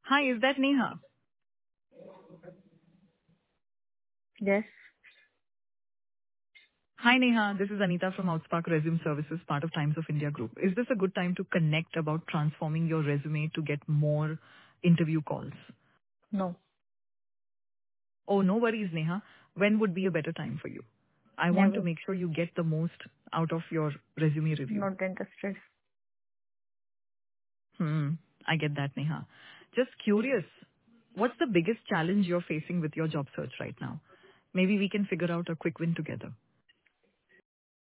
Hi, is that Neha? Yes. Hi, Neha. This is Anita from Outspark Resume Services, part of Times of India Group. Is this a good time to connect about transforming your resume to get more interview calls? No. Oh, no worries, Neha. When would be a better time for you? I want to Never. make sure you get the most out of your resume review. Not interested. Hmm. I get that, Neha. Just curious, what's the biggest challenge you're facing with your job search right now? Maybe we can figure out a quick win together.